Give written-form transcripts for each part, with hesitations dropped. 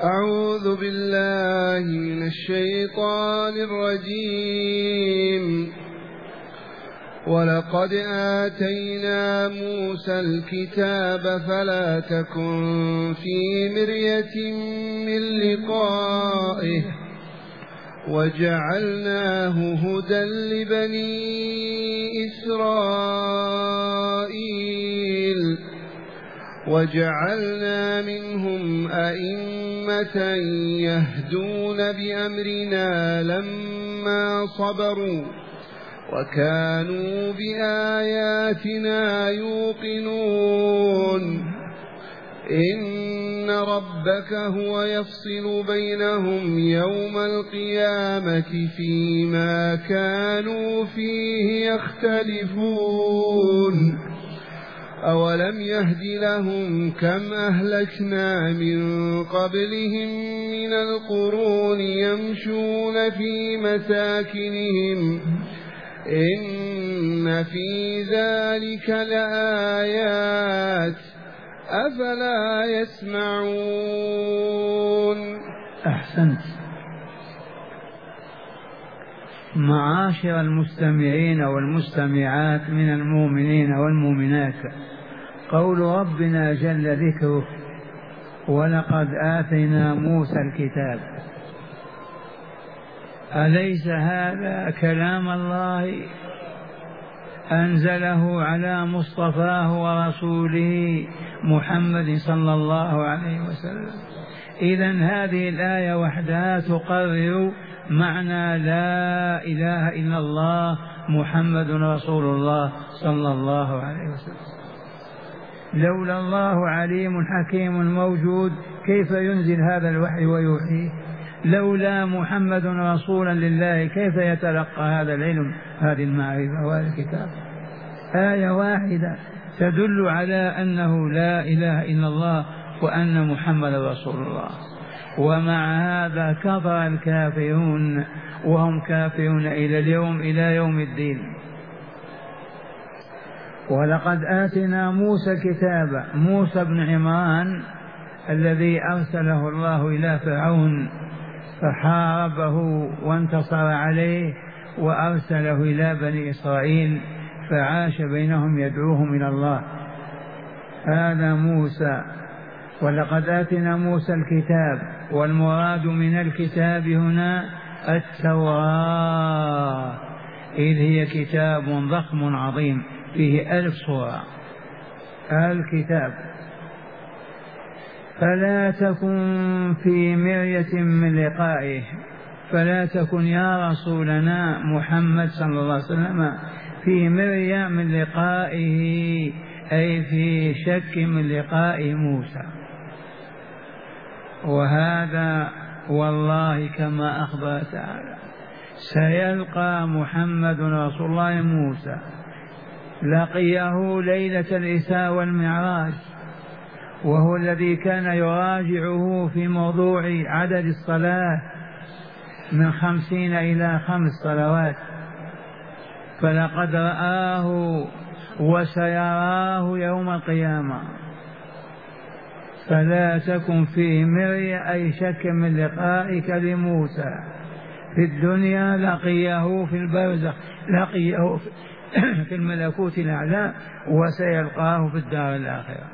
أعوذ بالله من الشيطان الرجيم. ولقد آتينا موسى الكتاب فلا تكن في مرية من لقائه وجعلناه هدى لبني إسرائيل وجعلنا منهم أئمة يهدون بأمرنا لما صبروا وكانوا بآياتنا يوقنون. إن ربك هو يفصل بينهم يوم القيامة فيما كانوا فيه يختلفون. أولم يهد لهم كم أهلكنا من قبلهم من القرون يمشون في مساكنهم إن في ذلك لآيات أفلا يسمعون. أحسنت. معاشر المستمعين والمستمعات من المؤمنين والمؤمنات، قول ربنا جل ذكره ولقد آتينا موسى الكتاب، أليس هذا كلام الله أنزله على مصطفاه ورسوله محمد صلى الله عليه وسلم؟ إذن هذه الآية وحدها تقرر معنى لا إله إلا الله محمد رسول الله صلى الله عليه وسلم. لولا الله عليم حكيم موجود كيف ينزل هذا الوحي ويوحيه؟ لولا محمد رسولا لله كيف يتلقى هذا العلم هذه المعرفة وهذا الكتاب؟ آية واحدة تدل على أنه لا إله إلا الله وأن محمد رسول الله. ومع هذا كفر الكافرون وهم كافرون إلى اليوم إلى يوم الدين. ولقد آتنا موسى كتابا، موسى بن عمران الذي أرسله الله إلى فرعون فحاربه وانتصر عليه وأرسله إلى بني إسرائيل فعاش بينهم يدعوهم إلى الله. هذا موسى. ولقد آتنا موسى الكتاب، والمراد من الكتاب هنا التوراة، إذ هي كتاب ضخم عظيم فيه 1000 سورة. الكتاب. فلا تكن في مرية من لقائه، فلا تكن يا رسولنا محمد صلى الله عليه وسلم في مرية من لقائه، أي في شك من لقاء موسى. وهذا والله كما أخبر تعالى سيلقى محمد رسول الله موسى، لقيه ليلة الإسراء والمعراج، وهو الذي كان يراجعه في موضوع عدد الصلاة من 50 إلى 5 صلوات، فلقد رآه وسيراه يوم القيامة. فلا تكن فيه مرية أي شك من لقائك لموسى في الدنيا، لقيه في البرزخ، لقيه في الملكوت الأعلى، وسيلقاه في الدار الآخرة.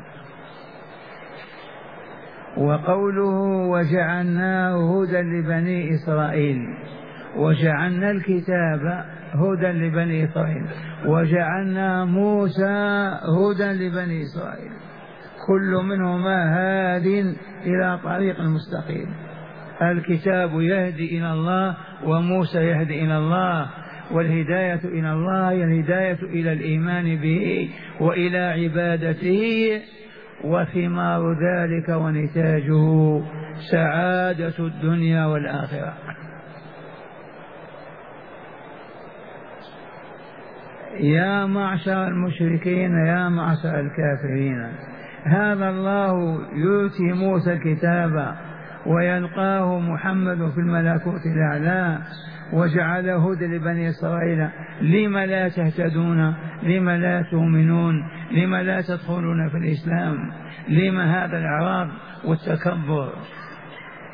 وقوله وجعلناه هدى لبني إسرائيل، وجعلنا الكتاب هدى لبني إسرائيل، وجعلنا موسى هدى لبني إسرائيل، كل منهما هاد إلى طريق المستقيم. الكتاب يهدي إلى الله وموسى يهدي إلى الله، والهداية إلى الله هي الهداية إلى الإيمان به وإلى عبادته، وثمار ذلك ونتاجه سعادة الدنيا والآخرة. يا معشر المشركين يا معشر الكافرين، هذا الله يؤتي موسى الكتاب ويلقاه محمد في الملكوت الأعلى وجعله هدى لبني إسرائيل. لم لا تهتدون؟ لم لا تؤمنون؟ لم لا تدخلون في الإسلام؟ لم هذا الإعراض والتكبر؟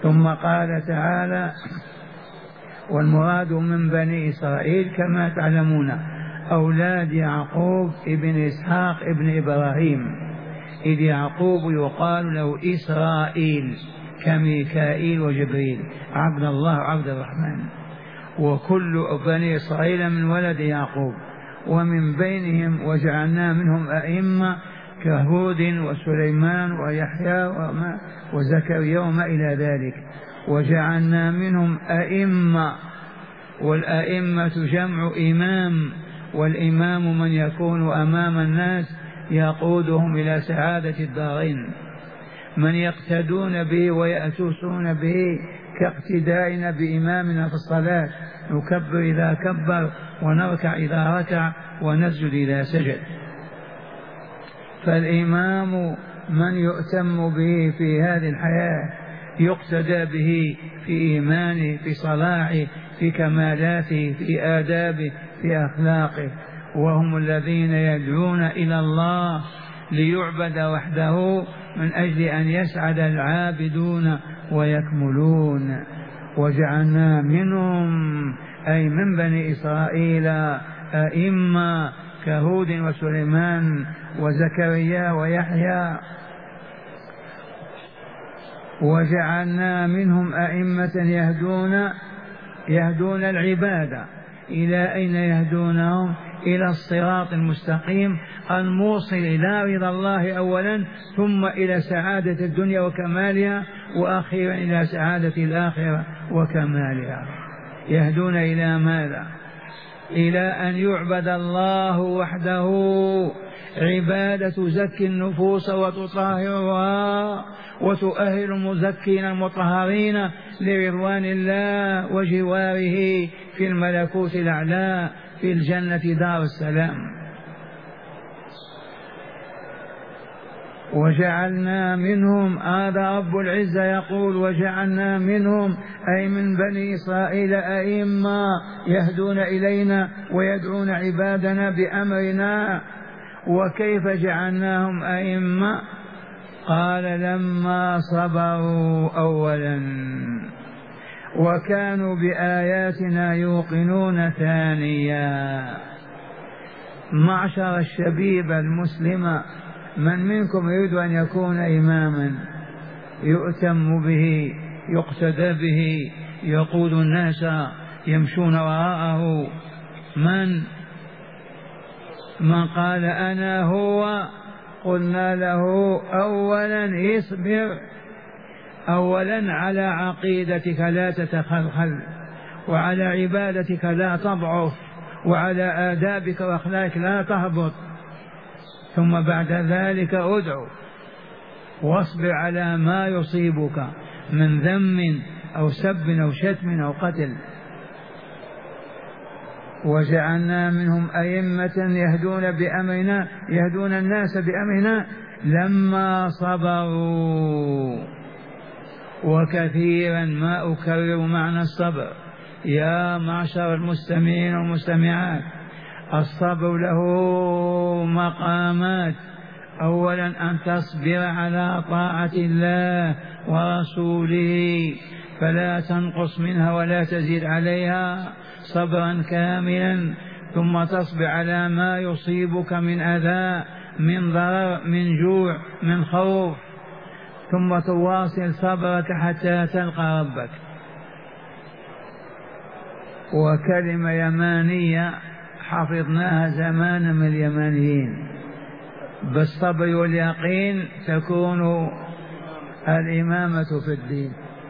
ثم قال تعالى: والمراد من بني إسرائيل كما تعلمون أولاد يعقوب ابن إسحاق ابن إبراهيم، إذ يعقوب يقال له إسرائيل كميكائيل وجبريل، عبد الله وعبد الرحمن، وكل بني إسرائيل من ولد يعقوب، ومن بينهم وجعلنا منهم أئمة كهود وسليمان ويحيى وزكريا وما إلى ذلك، وجعلنا منهم أئمة، والأئمة جمع إمام، والإمام من يكون أمام الناس يقودهم إلى سعادة الدارين، من يقتدون به ويأتون به كاقتدائنا بإمامنا في الصلاة، نكبر إذا كبر ونركع إذا ركع ونسجد إذا سجد. فالإمام من يؤتم به في هذه الحياة، يقتدى به في إيمانه، في صلاحه، في كمالاته، في آدابه، في أخلاقه، وهم الذين يدعون إلى الله ليعبد وحده من أجل أن يسعد العابدون ويكملون. وجعلنا منهم أي من بني إسرائيل أئمة كهود وسليمان وزكريا ويحيى، وجعلنا منهم أئمة يهدون العبادة. إلى أين يهدونهم؟ إلى الصراط المستقيم الموصل إلى رضا الله أولا، ثم إلى سعادة الدنيا وكمالها، وأخيرا إلى سعادة الآخرة وكمالها. يهدون إلى ماذا؟ إلى أن يعبد الله وحده عبادة تزكي النفوس وتطهرها وتؤهل المزكين المطهرين لرضوان الله وجواره في الملكوت الأعلى في الجنة دار السلام. وجعلنا منهم، هذا رب العزة يقول: وجعلنا منهم أي من بني إسرائيل أئمة يهدون إلينا ويدعون عبادنا بأمرنا. وكيف جعلناهم أئمة؟ قال: لما صبروا أولا وكانوا بآياتنا يوقنون ثانيا. معشر الشبيب المسلم، من منكم يريد أن يكون إماما يؤتم به، يقتدى به، يقود الناس يمشون وراءه؟ من قال أنا هو؟ قلنا له: أولا اصبر، أولا على عقيدتك لا تتخلخل، وعلى عبادتك لا تضعف، وعلى آدابك وأخلاقك لا تهبط، ثم بعد ذلك ادعو واصبر على ما يصيبك من ذم أو سب أو شتم أو قتل. وجعلنا منهم أئمة يهدون بأمرنا، يهدون الناس بأمرنا لما صبروا. وكثيرا ما أكرر معنى الصبر يا معشر المستمعين والمستمعات. الصبر له مقامات: أولا أن تصبر على طاعة الله ورسوله فلا تنقص منها ولا تزيد عليها صبرا كاملا، ثم تصبر على ما يصيبك من أذى، من ضرر، من جوع، من خوف، ثم تواصل صبرك حتى تلقى ربك. وكلمة يمانية حفظناها زمان من اليمانيين: بالصبر واليقين تكون الإمامة في الدين.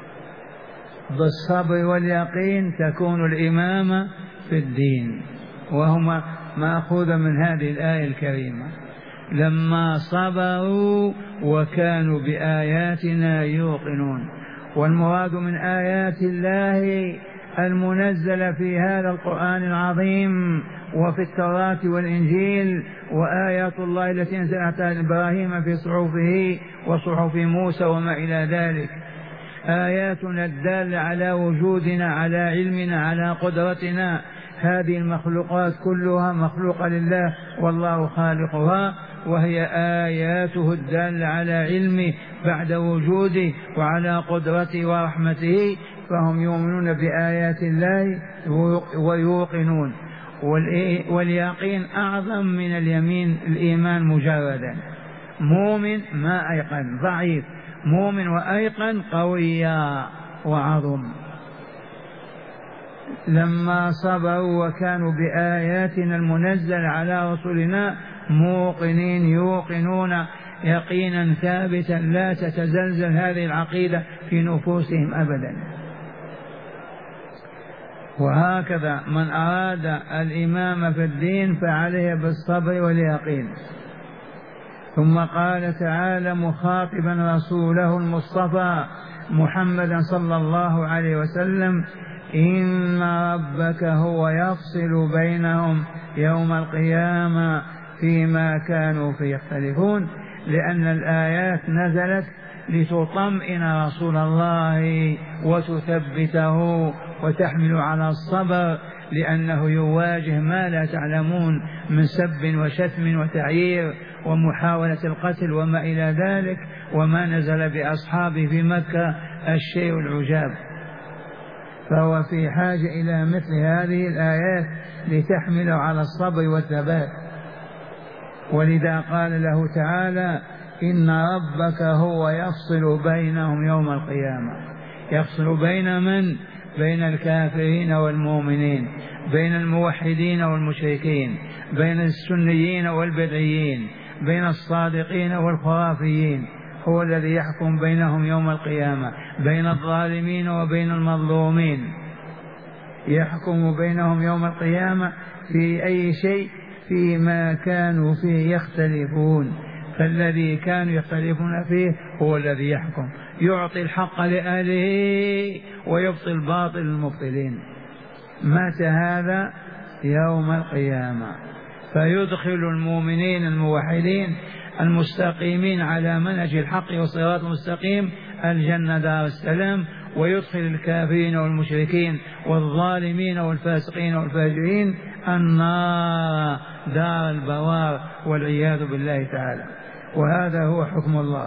بالصبر واليقين تكون الإمامة في الدين، وهما مأخوذ من هذه الآية الكريمة: لما صبروا وكانوا بآياتنا يوقنون. والمراد من آيات الله المنزلة في هذا القرآن العظيم وفي التوراة والإنجيل، وآيات الله التي أنزلها إبراهيم في صحفه وصحف موسى وما إلى ذلك، آياتنا الدالة على وجودنا، على علمنا، على قدرتنا. هذه المخلوقات كلها مخلوقة لله والله خالقها، وهي آياته الدالة على علمه بعد وجوده وعلى قدرته ورحمته، فهم يؤمنون بآيات الله ويوقنون. واليقين أعظم من الإيمان مجردا. مؤمن ما أيقن ضعيف، مؤمن وأيقن قويا وعظم. لما صبروا وكانوا بآياتنا المنزل على رسلنا موقنين يوقنون يقينا ثابتا لا تتزلزل هذه العقيدة في نفوسهم أبدا. وهكذا من أراد الإمام في الدين فعليه بالصبر واليقين. ثم قال تعالى مخاطبا رسوله المصطفى محمدا صلى الله عليه وسلم: إن ربك هو يفصل بينهم يوم القيامة فيما كانوا فيه يختلفون. لأن الآيات نزلت لتطمئن رسول الله وتثبته وتحمل على الصبر، لأنه يواجه ما لا تعلمون من سب وشتم وتعيير ومحاولة القتل وما إلى ذلك، وما نزل بأصحابه في مكة الشيء العجاب. فهو في حاجة إلى مثل هذه الآيات لتحمله على الصبر والثبات. ولذا قال له تعالى: إن ربك هو يفصل بينهم يوم القيامة. يفصل بين من؟ بين الكافرين والمؤمنين، بين الموحدين والمشركين، بين السنيين والبدعيين، بين الصادقين والخرافيين. هو الذي يحكم بينهم يوم القيامة، بين الظالمين وبين المظلومين. يحكم بينهم يوم القيامة في أي شيء؟ فيما كانوا فيه يختلفون. فالذي كانوا يختلفون فيه هو الذي يحكم، يعطي الحق لأهله ويبطل باطل المبطلين. متى هذا؟ يوم القيامة. فيدخل المؤمنين الموحدين المستقيمين على منهج الحق والصراط المستقيم الجنة دار السلام، ويدخل الكافرين والمشركين والظالمين والفاسقين والفاجرين النار دار البوار والعياذ بالله تعالى. وهذا هو حكم الله،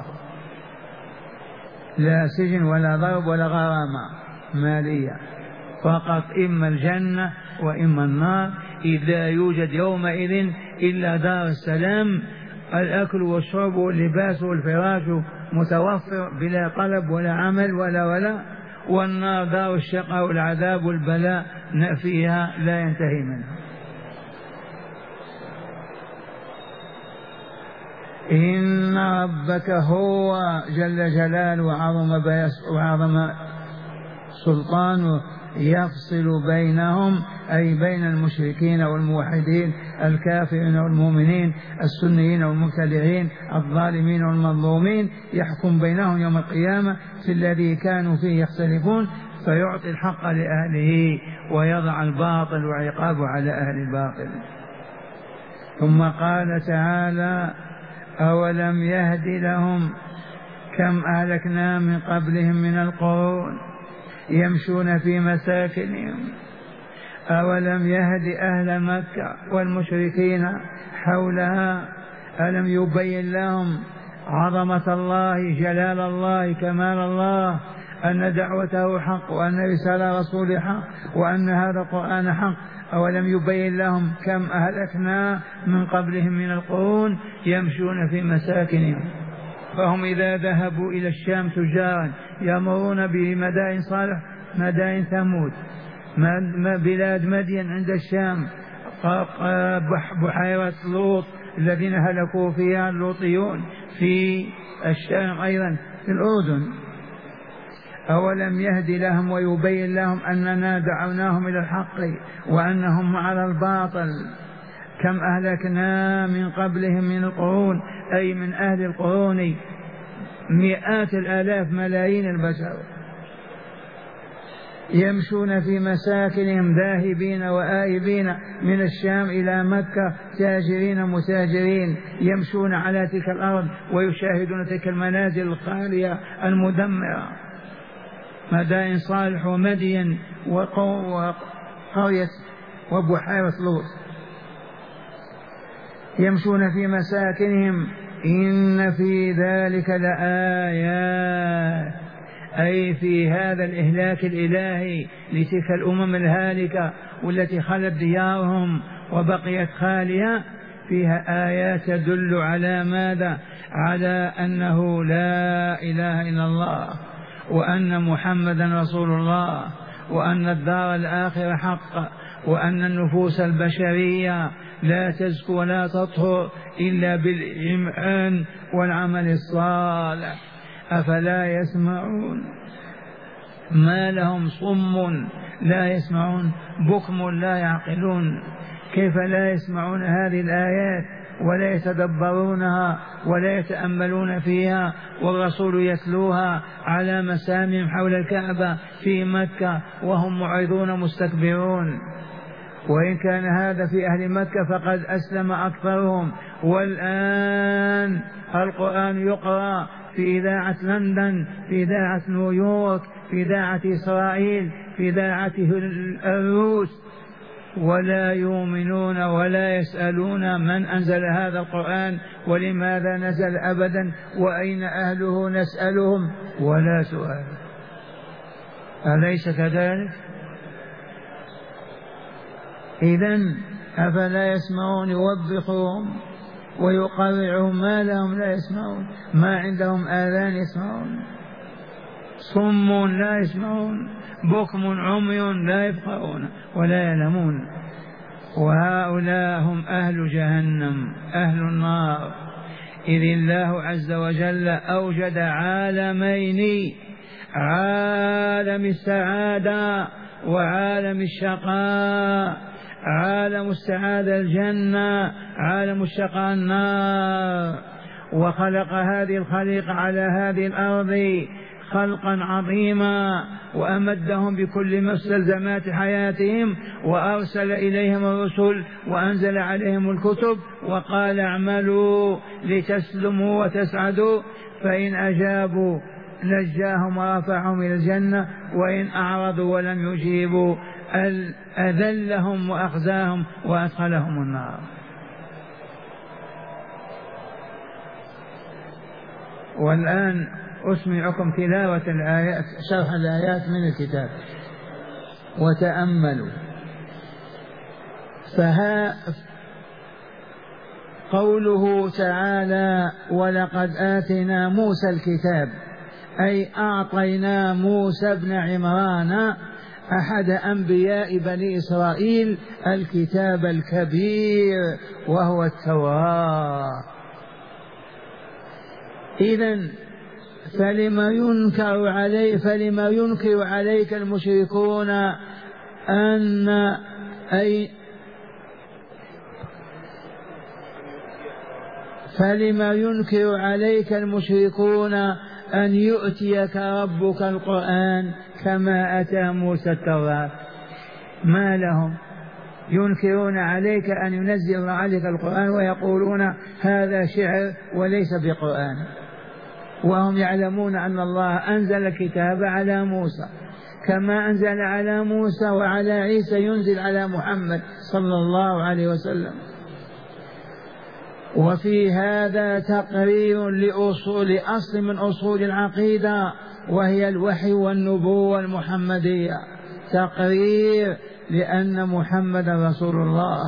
لا سجن ولا ضرب ولا غرامة مالية، فقط إما الجنة وإما النار. إذا يوجد يومئذ إلا دار السلام، الأكل والشرب واللباس والفراش متوفر بلا طلب ولا عمل ولا والنار دار الشقاء والعذاب والبلاء فيها لا ينتهي منها. إن ربك هو جل جلاله وعظم سلطانه يفصل بينهم، أي بين المشركين والموحدين، الكافرين والمؤمنين، السنيين والمبتدعين، الظالمين والمظلومين. يحكم بينهم يوم القيامة في الذي كانوا فيه يختلفون، فيعطي الحق لأهله ويضع الباطل وعقابه على أهل الباطل. ثم قال تعالى: أولم يهد لهم كم أهلكنا من قبلهم من القرون يمشون في مساكنهم. أولم يهد أهل مكة والمشركين حولها، ألم يبين لهم عظمة الله، جلال الله، كمال الله، أن دعوته حق وأن رسالة رسوله حق وأن هذا القرآن حق؟ أولم يبين لهم كم أهلكنا من قبلهم من القرون يمشون في مساكنهم. فهم إذا ذهبوا إلى الشام تجارا يمرون بمدائن صالح، مدائن ثمود، بلاد مدين عند الشام، بحيرة لوط الذين هلكوا فيها اللوطيون في الشام، أيضا في الأردن. أولم يهد لهم ويبين لهم أننا دعوناهم إلى الحق وأنهم على الباطل. كم أهلكنا من قبلهم من القرون، أي من أهل القرون مئات الآلاف ملايين البشر، يمشون في مساكنهم ذاهبين وآيبين من الشام إلى مكة، تاجرين متاجرين، يمشون على تلك الأرض ويشاهدون تلك المنازل الخالية المدمرة، مدائن صالح ومدين وقرية وبحيرة لوط. يمشون في مساكنهم إن في ذلك لآيات، أي في هذا الإهلاك الإلهي لتلك الأمم الهالكة والتي خلت ديارهم وبقيت خالية، فيها آيات تدل على ماذا؟ على أنه لا إله إلا الله، وأن محمدا رسول الله، وأن الدار الآخرة حق، وأن النفوس البشرية لا تزكو ولا تطهر إلا بالإيمان والعمل الصالح. أفلا يسمعون؟ ما لهم صم لا يسمعون، بكم لا يعقلون؟ كيف لا يسمعون هذه الآيات ولا يتدبرونها ولا يتأملون فيها، والرسول يتلوها على مسامع حول الكعبة في مكة وهم معرضون مستكبرون؟ وإن كان هذا في أهل مكة فقد أسلم أكثرهم، والآن القرآن يقرأ في إذاعة لندن، في إذاعة نيويورك، في إذاعة إسرائيل، في إذاعة الروس، ولا يؤمنون ولا يسألون من أنزل هذا القرآن ولماذا نزل أبدا وأين أهله نسألهم ولا سؤال. أليس كذلك؟ إذن أفلا يسمعون؟ يوبخهم ويقرعهم، ما لهم لا يسمعون؟ ما عندهم آذان يسمعون؟ صم لا يسمعون، بكم عمي لا يفقهون ولا يعلمون. وهؤلاء هم أهل جهنم، أهل النار. إذ الله عز وجل أوجد عالمين، عالم السعادة وعالم الشقاء. عالم السعادة الجنة، عالم الشقاء النار. وخلق هذه الخليقة على هذه الأرض خلقا عظيما، وأمدهم بكل مستلزمات حياتهم، وأرسل إليهم الرسل وأنزل عليهم الكتب، وقال اعملوا لتسلموا وتسعدوا، فإن أجابوا نجاهم ورفعهم إلى الجنة، وإن أعرضوا ولم يجيبوا أذلهم وأخزاهم وأدخلهم النار. والآن أسمعكم تلاوة الآيات، شرح الآيات من الكتاب، وتأملوا. فها قوله تعالى ولقد آتينا موسى الكتاب، أي أعطينا موسى بن عمران أحد أنبياء بني إسرائيل الكتاب الكبير وهو التوراة. إذن فلما ينكر عليك المشركون فلما ينكر عليك المشركون أن يؤتيك ربك القرآن كما أتى موسى التوراة؟ ما لهم؟ ينكرون عليك أن ينزل عليك القرآن ويقولون هذا شعر وليس بقرآن، وهم يعلمون أن الله أنزل الكتاب على موسى كما أنزل على موسى وعلى عيسى ينزل على محمد صلى الله عليه وسلم. وفي هذا تقرير لأصل من أصول العقيدة، وهي الوحي والنبوة المحمدية، تقرير لأن محمد رسول الله.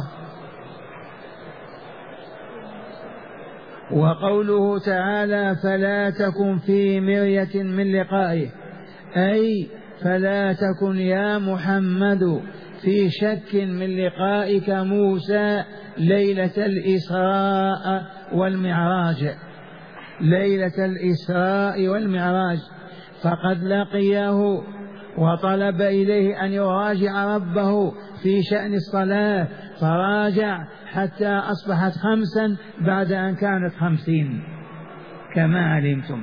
وقوله تعالى فلا تكن في مرية من لقائه، أي فلا تكن يا محمد في شك من لقائك موسى ليلة الإسراء والمعراج، ليلة الإسراء والمعراج، فقد لقيه وطلب إليه أن يراجع ربه في شأن الصلاة، فراجع حتى أصبحت 5 بعد أن كانت 50 كما علمتم.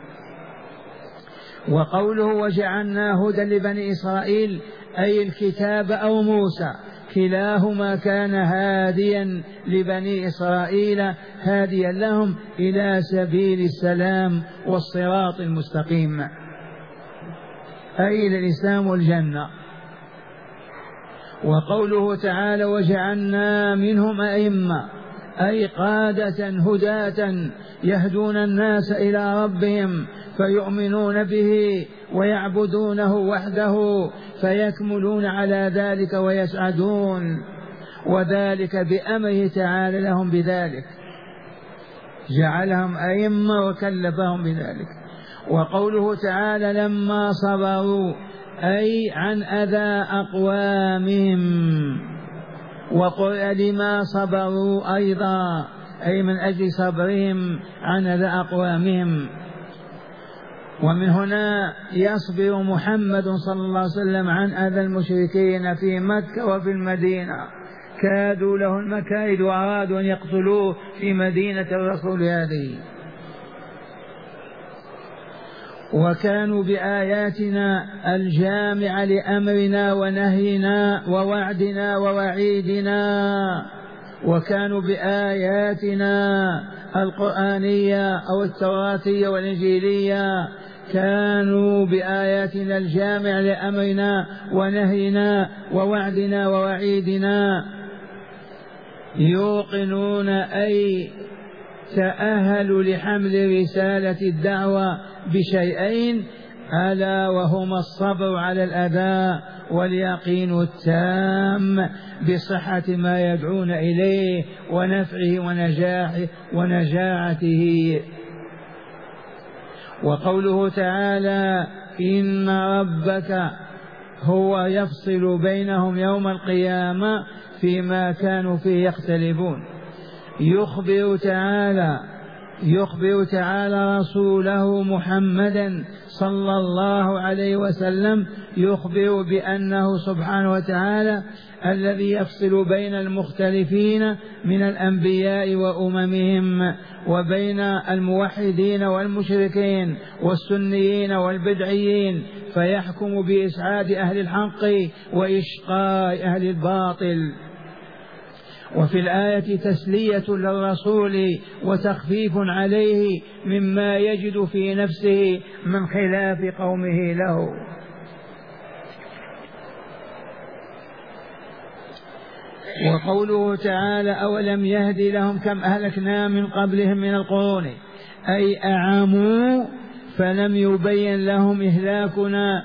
وقوله وجعلنا هدى لبني إسرائيل، أي الكتاب أو موسى، كلاهما كان هاديا لبني إسرائيل، هاديا لهم إلى سبيل السلام والصراط المستقيم، أي إلى الإسلام والجنة. وقوله تعالى وجعلنا منهم أئمة، أي قادة هداة يهدون الناس إلى ربهم فيؤمنون به ويعبدونه وحده فيكملون على ذلك ويسعدون، وذلك بأمره تعالى لهم بذلك، جعلهم أئمة وكلفهم بذلك. وقوله تعالى لما صبروا أي عن أذى أقوامهم، وقل لما صبروا أيضا أي من أجل صبرهم عن أذى أقوامهم. ومن هنا يصبر محمد صلى الله عليه وسلم عن أذى المشركين في مكة وفي المدينة، كادوا له المكائد وأرادوا أن يقتلوه في مدينة الرسول هذه. وكانوا بآياتنا الجامعة لأمرنا ونهينا ووعدنا ووعيدنا، وكانوا بآياتنا القرآنية أو التوراتية والإنجيلية، كانوا بآياتنا الجامعة لأمرنا ونهينا ووعدنا ووعيدنا يوقنون أي تأهلوا لحمل رسالة الدعوة بشيئين، ألا وهما الصبر على الأذى واليقين التام بصحة ما يدعون إليه ونفعه ونجاعته. وقوله تعالى إن ربك هو يفصل بينهم يوم القيامة فيما كانوا فيه يختلفون. يخبر تعالى رسوله محمدا صلى الله عليه وسلم، يخبر بأنه سبحانه وتعالى الذي يفصل بين المختلفين من الأنبياء وأممهم، وبين الموحدين والمشركين والسنيين والبدعيين، فيحكم بإسعاد أهل الحق وإشقاء أهل الباطل. وفي الآية تسلية للرسول وتخفيف عليه مما يجد في نفسه من خلاف قومه له. وقوله تعالى أولم يهد لهم كم أهلكنا من قبلهم من القرون أي أعاموا فلم يبين لهم إهلاكنا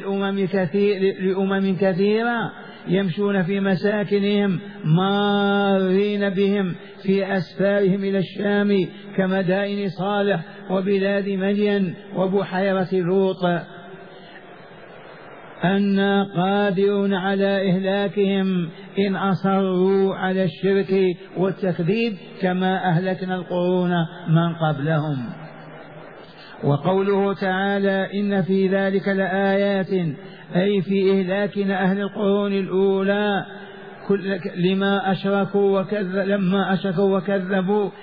لأمم كثيرة يمشون في مساكنهم مارين بهم في أسفارهم إلى الشام كمدائن صالح وبلاد مدين وبحيرة لوط، أنا قادرون على إهلاكهم إن أصروا على الشرك والتكذيب كما أهلكنا القرون من قبلهم. وقوله تعالى إن في ذلك لآيات أي في إهلاكنا أهل القرون الأولى لما أشركوا وكذبوا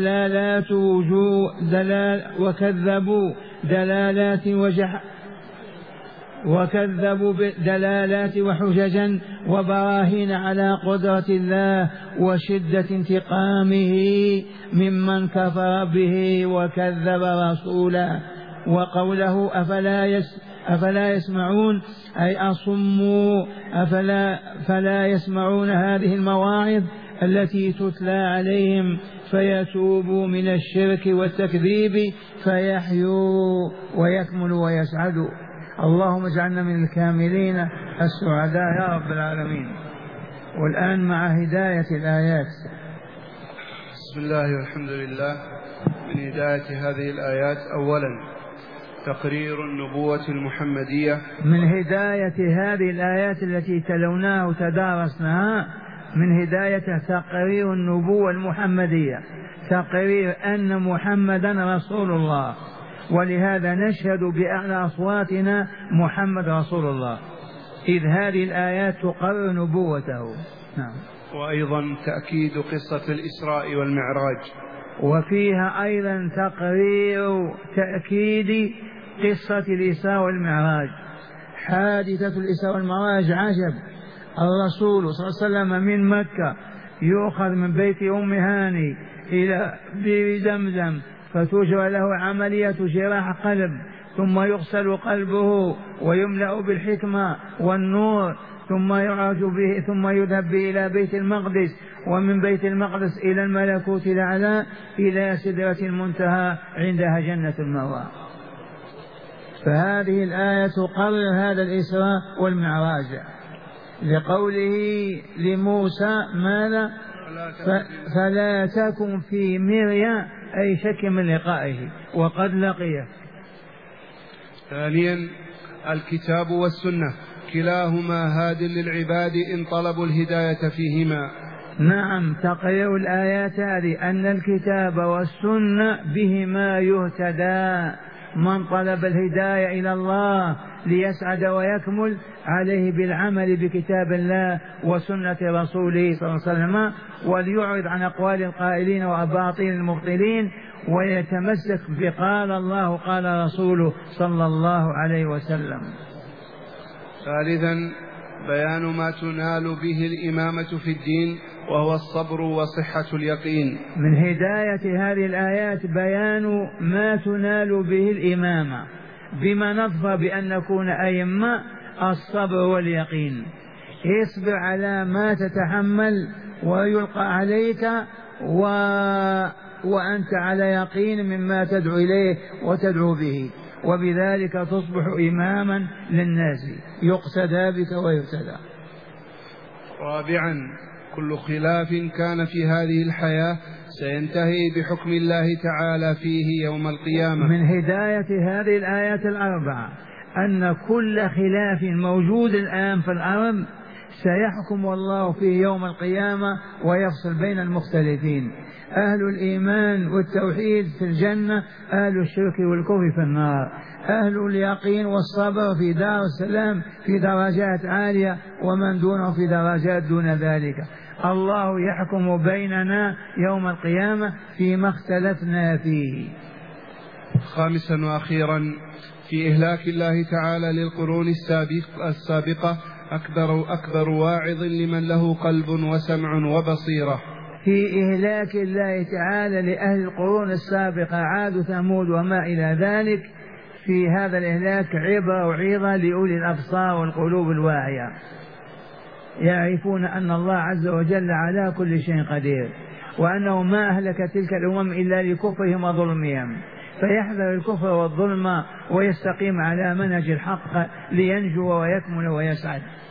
وكذبوا دلالات وحججا وبراهين على قدرة الله وشدة انتقامه ممن كفر به وكذب رسوله. وقوله أفلا يسمعون أي أصموا فلا يسمعون هذه المواعظ التي تتلى عليهم فيتوبوا من الشرك والتكذيب فيحيوا ويكملوا ويسعدوا. اللهم اجعلنا من الكاملين السعداء يا رب العالمين. والآن مع هداية الآيات. بسم الله والحمد لله. من هداية هذه الآيات أولا تقرير النبوة المحمدية. من هداية هذه الآيات التي تلوناها وتدارسناها من هداية تقرير النبوة المحمدية، تقرير أن محمدا رسول الله، ولهذا نشهد بأعلى أصواتنا محمد رسول الله، إذ هذه الآيات تقرر نبوته. نعم. وأيضا تأكيد قصة الإسراء والمعراج، وفيها أيضا تقرير تأكيد قصة الإسراء والمعراج. حادثة الإسراء والمعراج عجب. الرسول صلى الله عليه وسلم من مكة يؤخذ من بيت أم هاني إلى بئر زمزم فتجرى له عملية جراح قلب، ثم يغسل قلبه ويملأ بالحكمة والنور، ثم يعرج به ثم يذهب به إلى بيت المقدس ومن بيت المقدس إلى الملكوت الأعلى إلى سدرة المنتهى عندها جنة المأوى. فهذه الآية تقرر هذا الإسراء والمعراج لقوله لموسى ماذا؟ فلا تكن في مرية أي شك من لقائه وقد لقيه. ثانيا الكتاب والسنة كلاهما هاد للعباد إن طلبوا الهداية فيهما. نعم، تقرير الآيات هذه أن الكتاب والسنة بهما يهتدى. من طلب الهداية إلى الله ليسعد ويكمل عليه بالعمل بكتاب الله وسنة رسوله صلى الله عليه وسلم، وليعرض عن أقوال القائلين وأباطيل المبطلين ويتمسك بقال الله قال رسوله صلى الله عليه وسلم. ثالثا بيان ما تنال به الإمامة في الدين وهو الصبر وصحة اليقين. من هداية هذه الآيات بيان ما تنال به الإمامة بما نظفر بأن نكون أئمة، الصبر واليقين. اصبر على ما تتحمل ويلقى عليك وأنت على يقين مما تدعو إليه وتدعو به، وبذلك تصبح إماما للناس يقتدى بك ويهتدى. رابعا كل خلاف كان في هذه الحياة سينتهي بحكم الله تعالى فيه يوم القيامة. من هداية هذه الآيات الأربعة أن كل خلاف موجود الآن في الأرض سيحكم الله فيه يوم القيامة ويفصل بين المختلفين. أهل الإيمان والتوحيد في الجنة، أهل الشرك والكفر في النار. أهل اليقين والصبر في دار السلام في درجات عالية، ومن دونه في درجات دون ذلك. الله يحكم بيننا يوم القيامة فيما اختلفنا فيه. خامسا وأخيرا في إهلاك الله تعالى للقرون السابقة أكبر واعظ لمن له قلب وسمع وبصيرة. في إهلاك الله تعالى لأهل القرون السابقة عاد ثمود وما إلى ذلك، في هذا الإهلاك عبرة وعظة لأولي الأبصار والقلوب الواعية، يعرفون أن الله عز وجل على كل شيء قدير، وأنه ما أهلك تلك الأمم إلا لكفرهم وظلمهم، فيحذر الكفر والظلم ويستقيم على منهج الحق لينجو ويكمل ويسعد.